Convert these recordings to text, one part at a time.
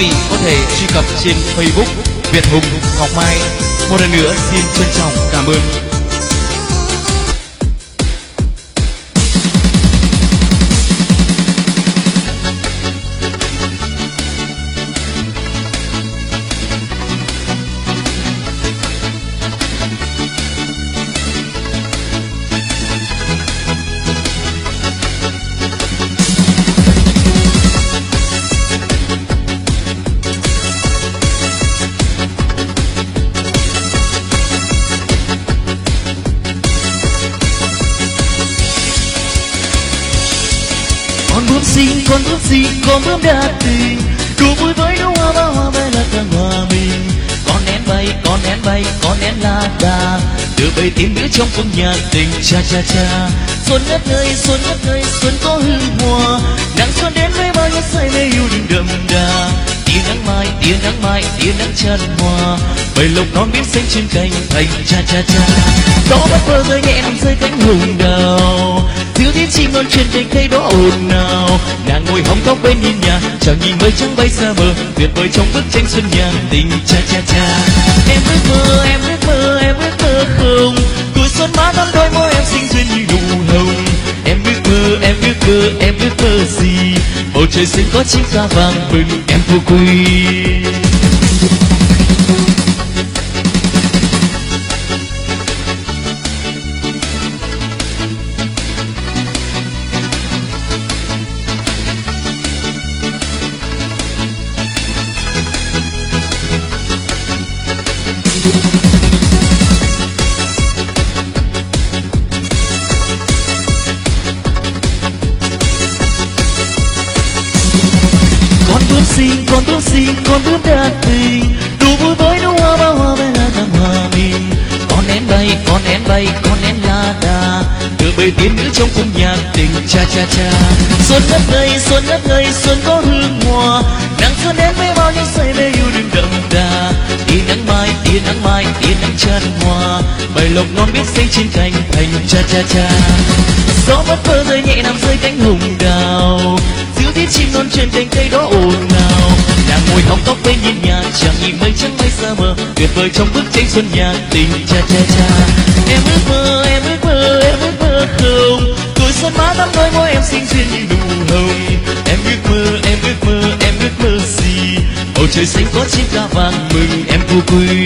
vị có thể truy cập trên Facebook Việt Hùng Ngọc Mai. Một lần nữa xin trân trọng cảm ơn. Con bướm xinh, con bướm đa tình, đùa vui với đóa hoa bao hoa mai là càng hòa mình. Con én bay, con én la đà, đưa bầy tím nữ trong cung nhà tình. Cha cha cha, xuân ngất ngây, xuân có hương hoa. Nắng xuân đến với bao nhiêu say mê yêu đừng đậm đà. Tia nắng mai, tia nắng chan hoa, bầy lộc non biết xanh trên cành thành. Cha cha cha, gió bất ngờ rơi nhẹ nằm rơi cánh hồng đào. Thiếu tiếng chim non trên cành cây đó ồn ào. Nàng ngồi hóng tóc bên hiên nhà, chẳng nhìn mây trắng bay xa mờ, tuyệt vời trong bức tranh xuân nhàn tình. Cha cha cha, em ước mơ không, tuổi xuân má đắm đôi môi em xinh duyên như nụ hồng. Em ước mơ gì, bầu trời xanh có chim ca vàng mừng em vô quy. Con bướm đa tình, đùa vui với đóa hoa bao hoa mai là càng hòa mình. Con én bay, con én la đà, đưa bầy tiên nữ trong cung nhạc tình. Cha cha cha, xuân ngất ngây, xuân có hương hoa. Nắng xuân đến với bao nhiêu say mê yêu đừng đậm đà. Tia nắng mai, tia nắng chan hoa, bầy lộc non biết xanh trên cành thành. Cha cha cha, gió bất ngờ rơi nhẹ nằm rơi cánh hồng đào. Díu tiếng chim non trên cành cây đó ồn ào. Nàng ngồi hóng tóc bên hiên nhà, chẳng nhìn mây trắng bay xa mờ, tuyệt vời trong bức tranh xuân nhạc tình. Cha cha cha, em ước mơ không, tuổi xuân má đắm đôi môi em xinh duyên như nụ hồng. Em ước mơ gì, bầu trời xanh có chim ca vàng mừng em vô quy.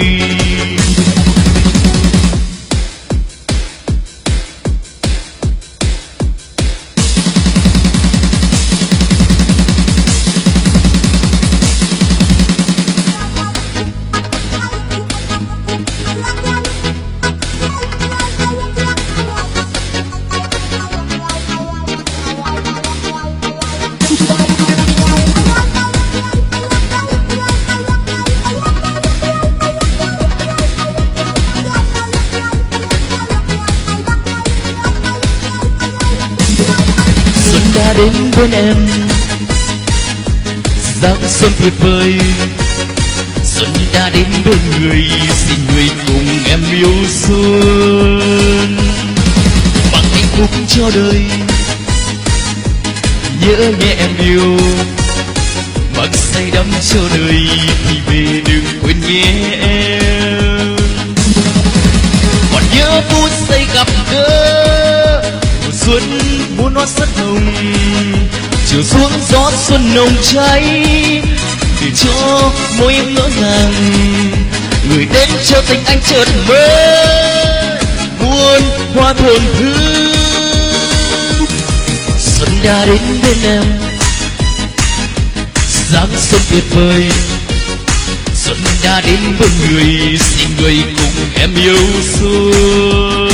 Đã đến bên em, giáng xuân tuyệt vời. Xuân đã đến bên người, xin người cùng em yêu xuân. Bằng hạnh phúc cho đời, nhớ nhé em yêu. Bằng say đắm cho đời, thì về đừng quên nhé em. Còn nhớ phút giây gặp gỡ, mùa xuân muôn hoa sắc hồng, chiều xuống gió xuân nồng cháy, để cho môi em ngỡ ngàng. Người đến cho tình anh chợt mơ, muôn hoa thơm hương. Xuân đã đến bên em, giáng xuân tuyệt vời. Xuân đã đến bên người, xin người cùng em yêu xuân.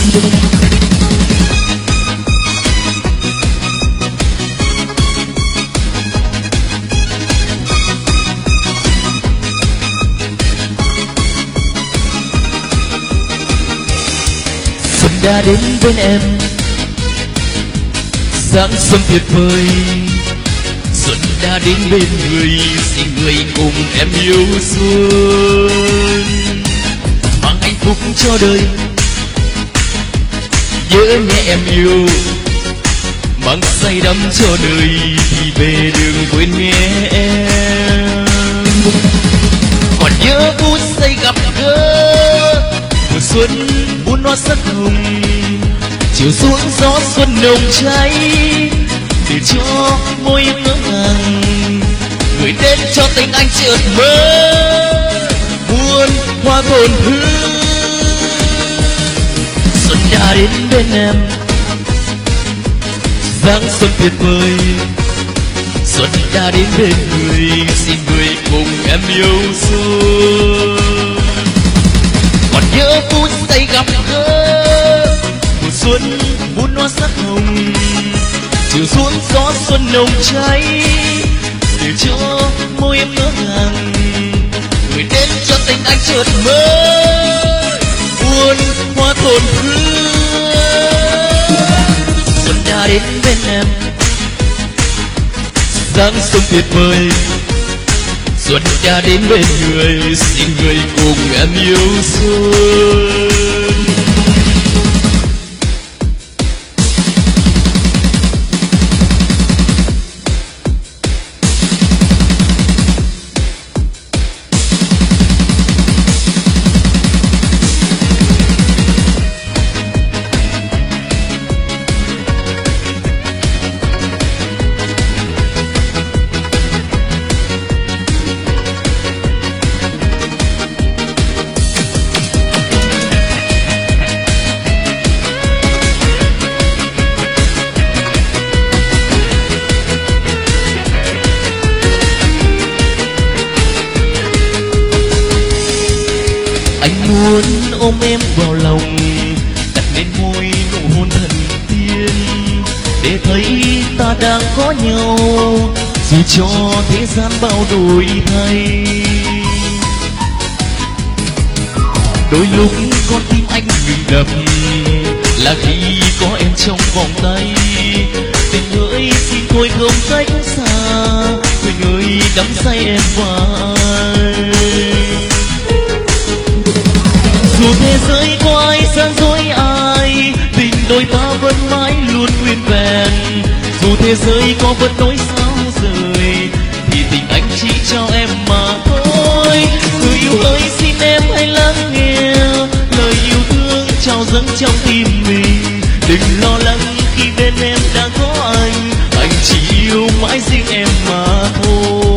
Đã đến bên em, giáng xuân tuyệt vời. Xuân đã đến bên người, xin người cùng em yêu xuân. Mang hạnh phúc cho đời, nhớ nhé em yêu. Mang say đắm cho đời, thì về đừng quên nhé em. xuân muôn hoa sắc hồng, chiều xuống gió xuân nồng cháy để cho môi em ngỡ ngàng gửi đến cho tình anh chợt mơ muôn hoa tổn thương. Xuân đã đến bên em, giáng xuân tuyệt vời. Xuân đã đến bên người, xin người cùng em yêu xuân. Còn nhớ phút giây gặp gỡ mùa xuân muôn hoa sắc hồng, chiều xuống gió xuân nồng cháy để cho môi em ngỡ ngàng gửi đến cho tình anh chợt mơ muôn hoa tổn thương. Xuân đã đến bên em, giáng xuân tuyệt vời. Xuân đã đến bên người, xin người cùng em yêu xuân. Muốn ôm em vào lòng, đặt lên môi nụ hôn thần tiên, để thấy ta đang có nhau, dù cho thế gian bao đổi thay. Đôi lúc con tim anh ngừng đập là khi có em trong vòng tay. Tình ơi xin thôi không cách xa, tình ơi đắm say em vai. Dù thế giới có ai gian dối ai, tình đôi ta vẫn mãi luôn nguyên vẹn. Dù thế giới có vẫn nỗi sao rời, thì tình anh chỉ cho em mà thôi. Người yêu ơi xin em hãy lắng nghe lời yêu thương trao dâng trong tim mình. Đừng lo lắng khi bên em đã có anh chỉ yêu mãi riêng em mà thôi.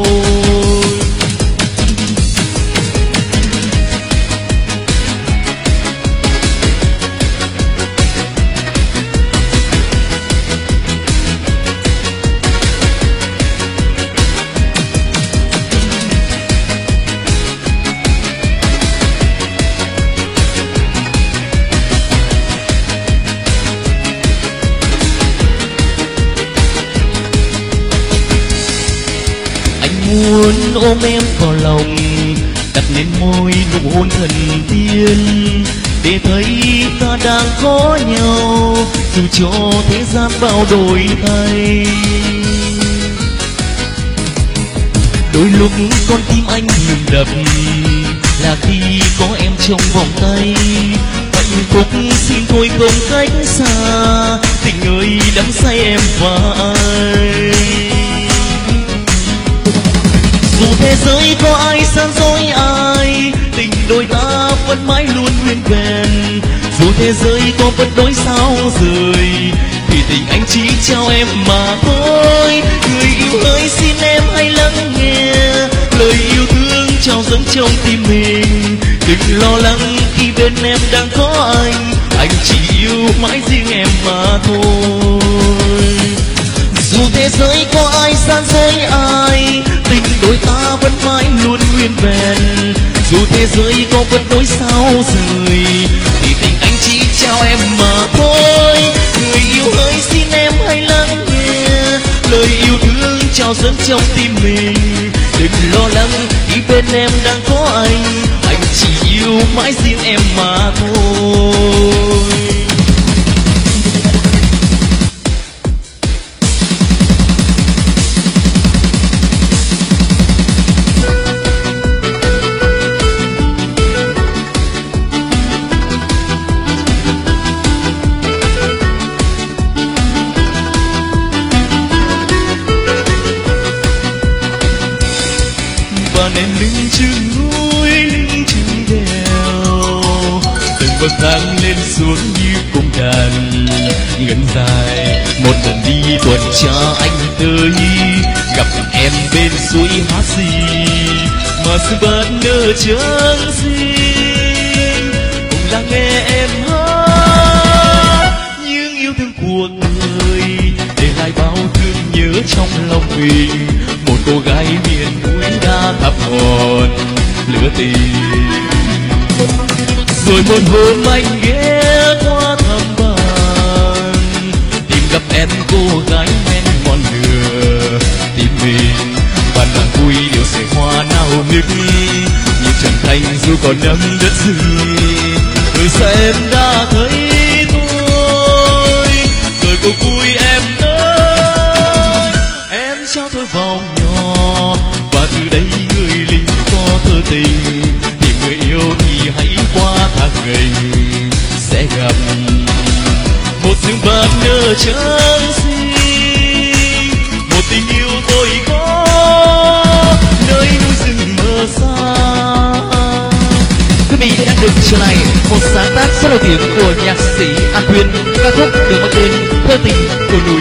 Muốn ôm em vào lòng, đặt lên môi nụ hôn thần tiên, để thấy ta đang có nhau, dù cho thế gian bao đổi thay. Đôi lúc con tim anh ngừng đập là khi có em trong vòng tay. Hạnh phúc xin thôi không cách xa, tình ơi đắm say em vai. Dù thế giới có ai gian dối ai, tình đôi ta vẫn mãi luôn nguyên vẹn. Dù thế giới có vẫn nỗi sao rời, thì tình anh chỉ trao em mà thôi. Người yêu ơi xin em hãy lắng nghe lời yêu thương trao dâng trong tim mình. Đừng lo lắng khi bên em đang có anh chỉ yêu mãi riêng em mà thôi. Dù thế giới có ai gian dối ai, tình đôi ta vẫn mãi luôn nguyên vẹn. Dù thế giới có vẫn nỗi sao rời, thì tình anh chỉ trao em mà thôi. Người yêu ơi xin em hãy lắng nghe lời yêu thương trao dâng trong tim mình. Đừng lo lắng khi bên em đang có anh chỉ yêu mãi riêng em mà thôi. bậc thang lên xuống như cung đàn ngân dài. Một lần đi tuần tra anh tới gặp em bên suối hát gì mà sự bất ngờ chẳng xinh, cùng lắng nghe em hát những yêu thương cuộc đời, để lại bao thương nhớ trong lòng mình. Một cô gái miền núi đã thắp hồn lửa tình, rồi một hôm anh ghé qua thăm bạn, tìm gặp em cô gái men ngọn lửa tìm mình. Bạn đang vui điều sẽ hoa nao nức như trần thành dù còn nắng đất rừng. Từ xa em đã thấy tôi, rồi cuộc vui em tới. Em trao tôi vòng nhỏ và từ đây người lính có thơ tình. Tìm người yêu thì hãy qua tháng ngày sẽ gặp một sự bất ngờ chẳng xinh, một tình yêu tôi có nơi núi rừng mơ xa. Quý vị đang được trở lại một sáng tác rất nổi tiếng của nhạc sĩ An Thuyên, ca khúc được mang tên Thơ tình của núi.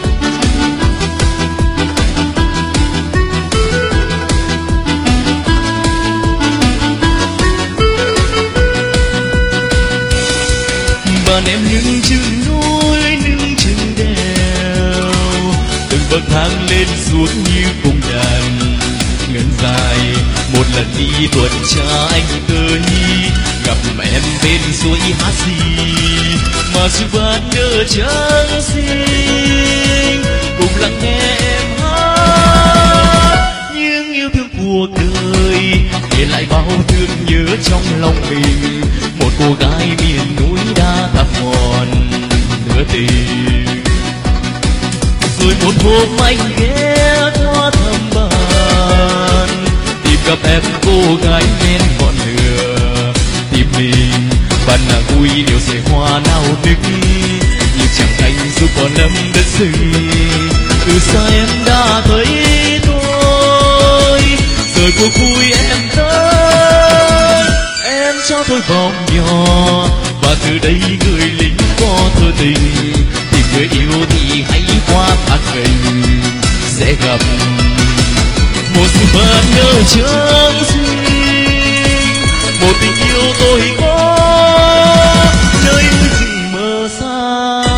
Bạn em những chừng núi, những chừng đèo, từng bậc thang lên xuống như cung đàn ngân dài. Một lần đi tuần tra anh tới gặp em bên suối hát gì mà sự bất ngờ chẳng xinh, cùng lắng nghe em hát những yêu thương cuộc đời, để lại bao thương nhớ trong lòng mình. Một cô gái miền núi đã thắp ngọn lửa tình, rồi một hôm anh ghé qua thăm bạn, tìm gặp em cô gái bên ngọn lửa tìm mình. Bạn là vui điều sẽ hoa nao nức như chẳng thành dù còn lâm đất rừng. Từ xa em đã thấy tôi, rồi cuộc vui em tới. Em cho tôi vòng nhỏ và từ đây người lính có thơ tình. Tìm người yêu thì hãy qua tháng ngày sẽ gặp một sự bất ngờ chẳng xinh, một tình yêu tôi có nơi núi rừng mơ xa.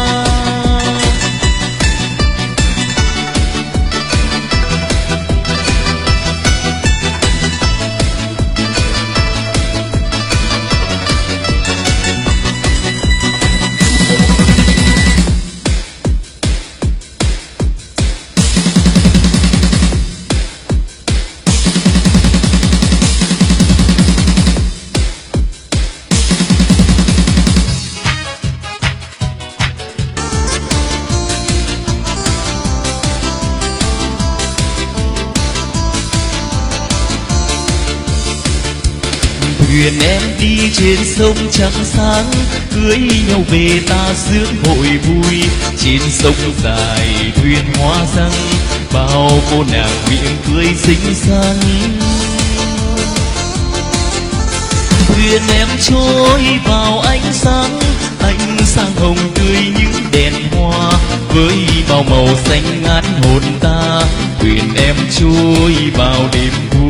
Thuyền em đi trên sông trắng sáng, cưới nhau về ta sướng hội vui. Trên sông dài thuyền hoa răng, bao cô nàng miệng cười xinh xắn. Thuyền em trôi vào ánh sáng hồng tươi những đèn hoa, với bao màu xanh ngát hồn ta. Thuyền em trôi vào đêm thu.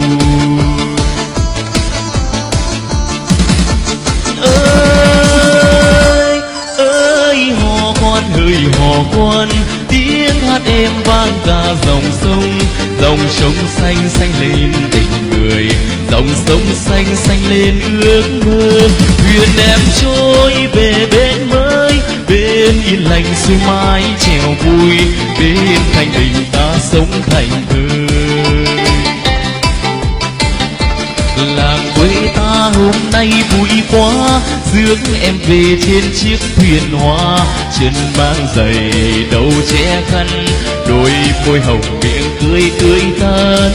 Hỡi hò khoan tiếng hát em vang cả dòng sông xanh xanh lên tình người, dòng sông xanh xanh lên ước mơ. Thuyền em trôi về bên mới, bên yên lành xuôi mái chèo vui, bên thanh bình ta sống thành thơi. Làng quê ta hôm nay vui quá, rước em về trên chiếc thuyền hoa. Chân mang giày đầu che khăn, đôi môi hồng miệng cười tươi tắn.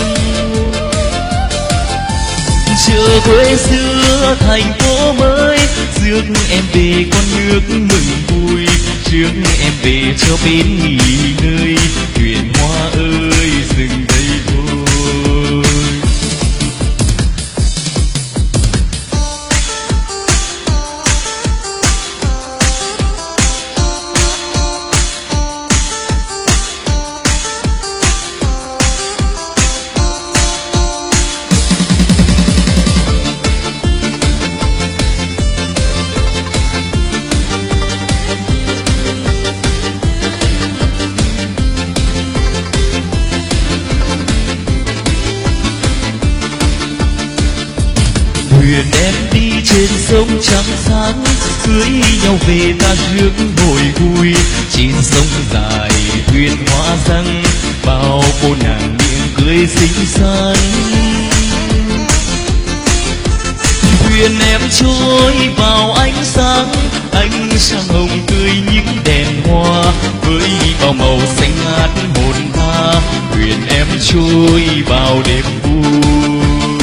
Chợ quê xưa thành phố mới, rước em về con nước mừng vui. Rước em về cho bên nghỉ ngơi, thuyền hoa ơi dừng đây thôi. bên sông trắng sáng, cưới nhau về ta rước hồi vui. Trên sông dài thuyền hoa răng, bao cô nàng miệng cười xinh xắn. Thuyền em trôi vào ánh sáng hồng tươi những đèn hoa, với bao màu xanh ngát hồn tha. Thuyền em trôi vào đêm vui.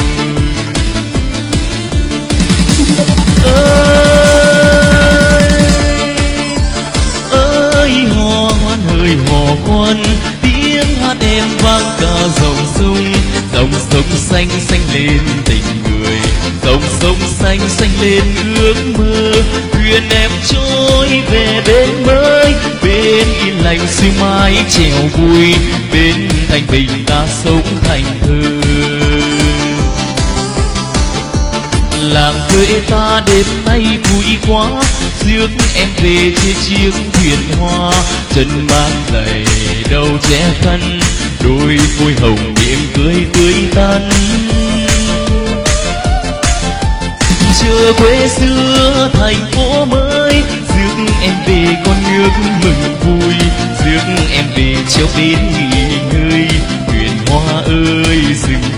Ơi hò hoan ơi hò hoan, tiếng hát em vang cả dòng sông. Dòng sông xanh xanh lên tình người, dòng sông xanh xanh lên ước mơ. Thuyền em trôi về bên mới, bên yên lành suy mãi trèo vui. Bên thanh bình ta sống thành thơ. Làng quê ta đêm nay vui quá, rước em về trên chiếc thuyền hoa. Chân mang giày đầu che khăn, đôi môi hồng miệng cười tươi tắn. Chờ quê xưa thành phố mới, rước em về con nước mừng vui. Rước em về chiều bên nghỉ ngơi, thuyền hoa ơi dừng